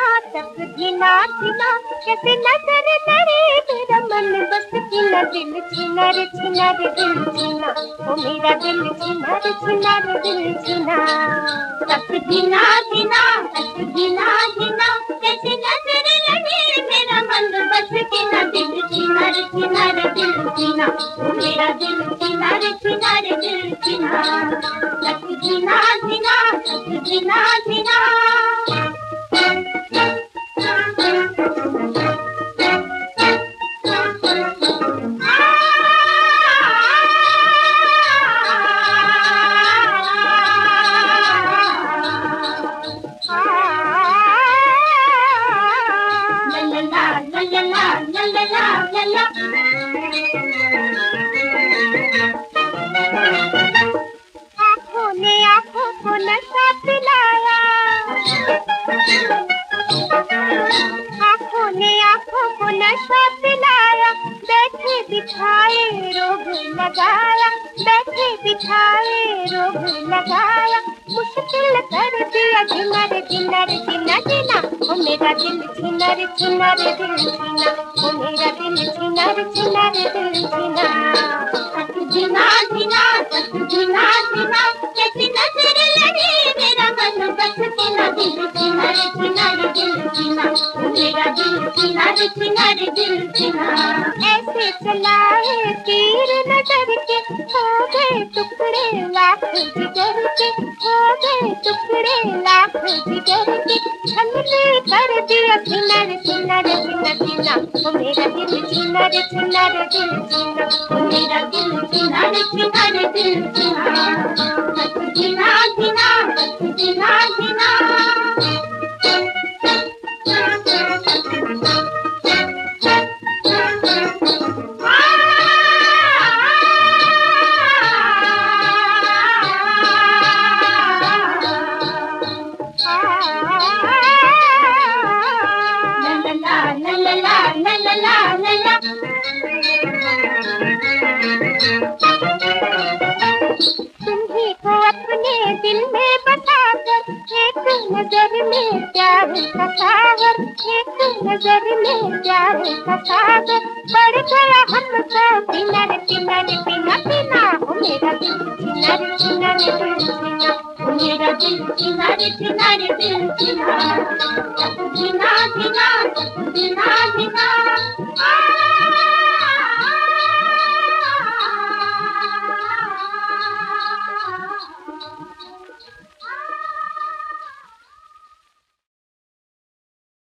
तक जीना जीना कैसे नजर लड़े मेरा मन बस जीना दिल छीना रे छीना रे दिल छीना ओ मेरा दिल छीना रे छीना रे दिल छीना तक जीना जीना तक जीना जीना कैसे नजर लड़े मेरा मन बस जीना दिल छीना रे छीना रे दिल छीना ओ मेरा दिल छीना रे छीना रे दिल छीना तक जीना जीना तक जीना जीना आँखों ने आँखों को नशा पिलाया, आँखों ने आँखों को नशा पिलाया, बैठे बिठाए रोग लगाया, बैठे बिठाए रोग लगाया, मुश्किल कर दिया जीना रे जीना रे जीना जीना ओ मेरा दिल छीना रे छीना रे दिल छीना ओ मेरा दिल छीना रे छीना रे दिल छीना तक जीना जीना तक जीना जीना कैसी नजर लड़ी मेरा मन बस छीना दिल छीना रे छीना रे दिल छीना ओ मेरा दिल छीना रे छीना रे दिल छीना ऐसे चलाए तीर नजर के हो गए टुकड़े लाख जिगर के हो गए टुकड़े लाख जिगर के छलनी कर दिया छीना रे छीना रे छीना छीना ओ मेरा दिल छीना रे छीना रे दिल छीना ओ मेरा दिल छीना रे छीना रे दिल छीना तक जीना जीना तक जीना जीना तुम्ही को अपने दिल में बसाकर एक नजर में प्यार का सागर एक नजर में प्यार का सागर बढ़ गया हमको पीना रे पीना रे पीना पीना ओ मेरा दिल छीना रे छीना रे दिल छीना ओ मेरा दिल छीना रे छीना रे दिल छीना